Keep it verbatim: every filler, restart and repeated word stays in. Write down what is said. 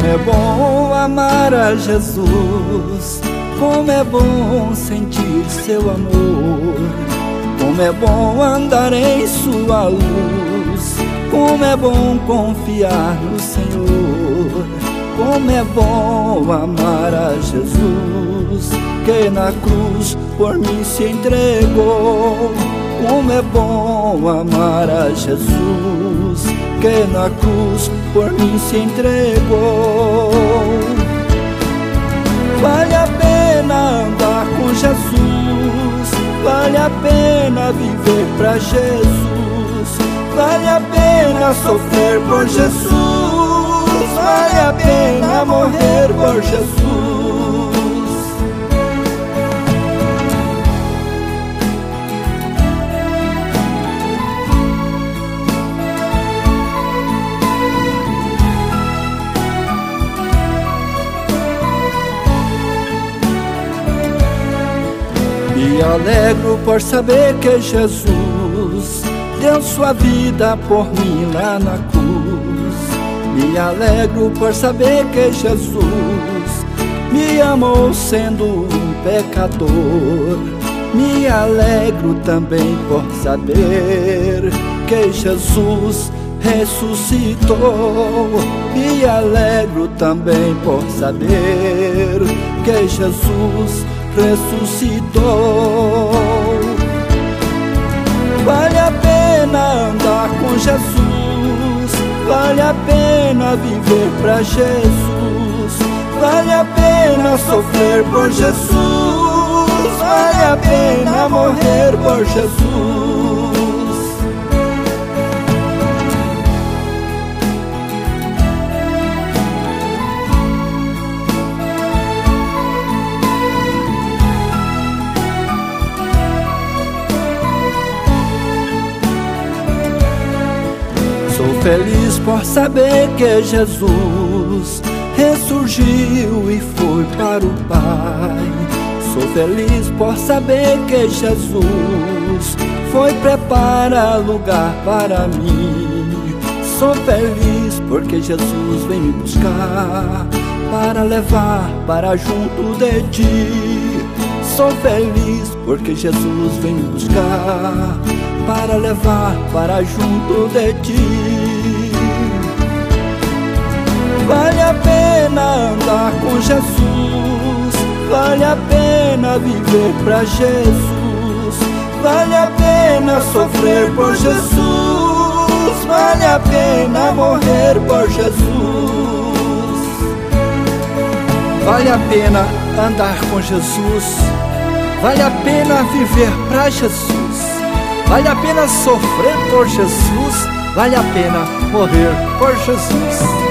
é bom amar a Jesus, como é bom sentir seu amor, como é bom andar em sua luz, como é bom confiar no Senhor, como é bom amar a Jesus, que na cruz por mim se entregou. Como é bom amar a Jesus, que na cruz por mim se entregou. Vale a pena andar com Jesus, vale a pena viver pra Jesus, vale a pena sofrer por Jesus, vale a pena morrer por Jesus. Me alegro por saber que Jesus deu sua vida por mim lá na cruz. Me alegro por saber que Jesus me amou sendo um pecador. Me alegro também por saber que Jesus ressuscitou. Me alegro também por saber que Jesus ressuscitou. Vale a pena andar com Jesus, vale a pena viver pra Jesus, vale a pena sofrer por Jesus, vale a pena morrer por Jesus. Sou feliz por saber que Jesus ressurgiu e foi para o Pai. Sou feliz por saber que Jesus foi preparar lugar para mim. Sou feliz porque Jesus vem me buscar para levar para junto de ti. Sou feliz porque Jesus vem me buscar para levar para junto de ti. Vale a pena andar com Jesus, vale a pena viver pra Jesus, vale a pena sofrer por Jesus, vale a pena morrer por Jesus. Vale a pena andar com Jesus, vale a pena viver pra Jesus, vale a pena sofrer por Jesus, vale a pena morrer por Jesus.